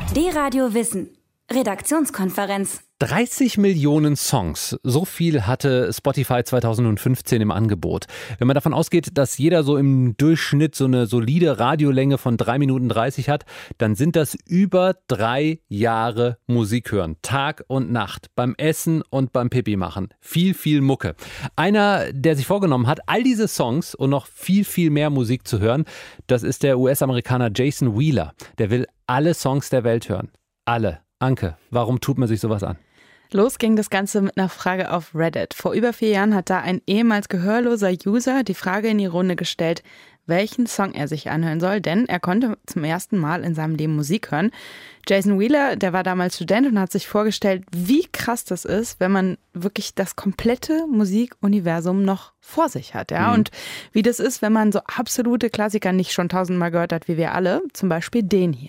D-Radio Wissen. Redaktionskonferenz. 30 Millionen Songs, so viel hatte Spotify 2015 im Angebot. Wenn man davon ausgeht, dass jeder so im Durchschnitt so eine solide Radiolänge von 3 Minuten 30 hat, dann sind das über 3 Jahre Musik hören. Tag und Nacht, beim Essen und beim Pipi machen. Viel Mucke. Einer, der sich vorgenommen hat, all diese Songs und noch viel mehr Musik zu hören, das ist der US-Amerikaner Jason Wheeler. Der will alle Songs der Welt hören. Alle. Anke, warum tut man sich sowas an? Los ging das Ganze mit einer Frage auf Reddit. Vor über 4 Jahren hat da ein ehemals gehörloser User die Frage in die Runde gestellt, welchen Song er sich anhören soll, denn er konnte zum ersten Mal in seinem Leben Musik hören. Jason Wheeler, der war damals Student und hat sich vorgestellt, wie krass das ist, wenn man wirklich das komplette Musikuniversum noch vor sich hat. Ja? Und wie das ist, wenn man so absolute Klassiker nicht schon 1000-mal gehört hat, wie wir alle, zum Beispiel den hier.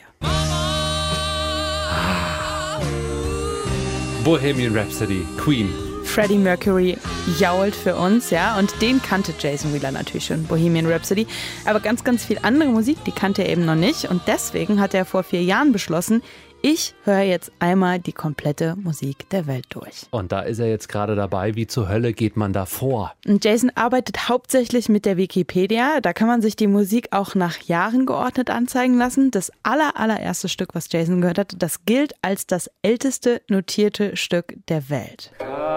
Bohemian Rhapsody, Queen. Freddie Mercury jault für uns, ja, und den kannte Jason Wheeler natürlich schon, Bohemian Rhapsody. Aber ganz viel andere Musik, die kannte er eben noch nicht. Und deswegen hat er vor 4 Jahren beschlossen, ich höre jetzt einmal die komplette Musik der Welt durch. Und da ist er jetzt gerade dabei. Wie zur Hölle geht man da vor? Und Jason arbeitet hauptsächlich mit der Wikipedia. Da kann man sich die Musik auch nach Jahren geordnet anzeigen lassen. Das allererste Stück, was Jason gehört hat, das gilt als das älteste notierte Stück der Welt.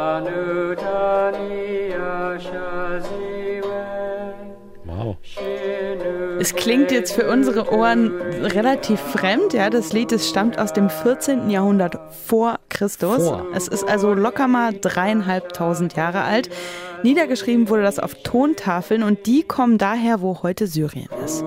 Wow. Es klingt jetzt für unsere Ohren relativ fremd. Ja, das Lied, das stammt aus dem 14. Jahrhundert vor Christus. Es ist also locker mal 3.500 Jahre alt. Niedergeschrieben wurde das auf Tontafeln und die kommen daher, wo heute Syrien ist.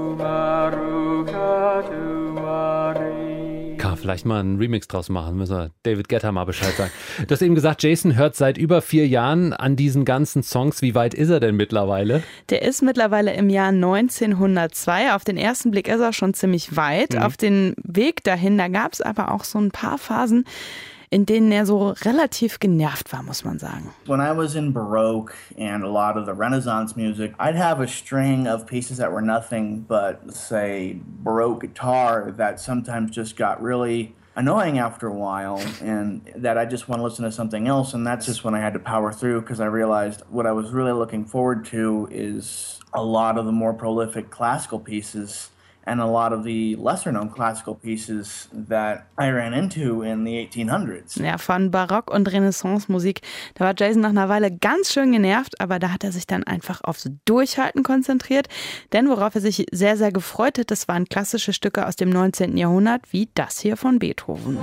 Kann man vielleicht mal einen Remix draus machen, müssen wir David Guetta mal Bescheid sagen. Du hast eben gesagt, Jason hört seit über 4 Jahren an diesen ganzen Songs. Wie weit ist er denn mittlerweile? Der ist mittlerweile im Jahr 1902. Auf den ersten Blick ist er schon ziemlich weit. Auf den Weg dahin, da gab es aber auch so ein paar Phasen, in denen er so relativ genervt war, muss man sagen. When I was in Baroque and a lot of the Renaissance music, I'd have a string of pieces that were nothing but, say, Baroque guitar that sometimes just got really annoying after a while and that I just want to listen to something else. And that's just when I had to power through because I realized what I was really looking forward to is a lot of the more prolific classical pieces and a lot of the lesser-known classical pieces that I ran into in the 1800s. Ja, von Barock- und Renaissance-Musik, da war Jason nach einer Weile ganz schön genervt, aber da hat er sich dann einfach aufs Durchhalten konzentriert. Denn worauf er sich sehr gefreut hat, das waren klassische Stücke aus dem 19. Jahrhundert, wie das hier von Beethoven.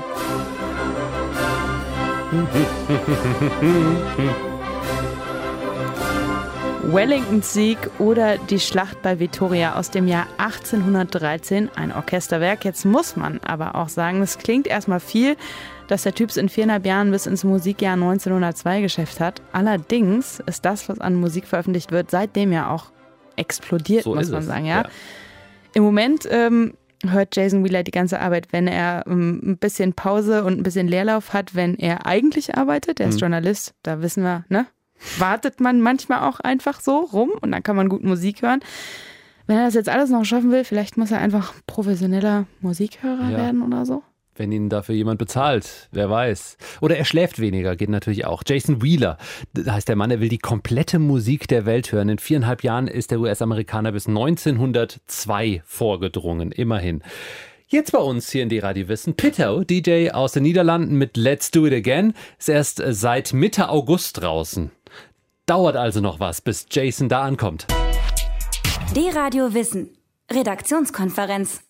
Wellingtons Sieg oder die Schlacht bei Vittoria aus dem Jahr 1813, ein Orchesterwerk. Jetzt muss man aber auch sagen, es klingt erstmal viel, dass der Typ es in 4,5 Jahren bis ins Musikjahr 1902 geschafft hat. Allerdings ist das, was an Musik veröffentlicht wird, seitdem ja auch explodiert, so muss man sagen. Ja. Im Moment hört Jason Wheeler die ganze Arbeit, wenn er ein bisschen Pause und ein bisschen Leerlauf hat, wenn er eigentlich arbeitet. Er ist Journalist, da wissen wir, ne? Wartet man manchmal auch einfach so rum und dann kann man gut Musik hören. Wenn er das jetzt alles noch schaffen will, vielleicht muss er einfach professioneller Musikhörer werden oder so. Wenn ihn dafür jemand bezahlt, wer weiß. Oder er schläft weniger, geht natürlich auch. Jason Wheeler, da heißt der Mann, er will die komplette Musik der Welt hören. In 4,5 Jahren ist der US-Amerikaner bis 1902 vorgedrungen, immerhin. Jetzt bei uns hier in D-Radio Wissen, Pitto, DJ aus den Niederlanden mit Let's Do It Again, ist erst seit Mitte August draußen. Dauert also noch was, bis Jason da ankommt. D-Radio Wissen. Redaktionskonferenz.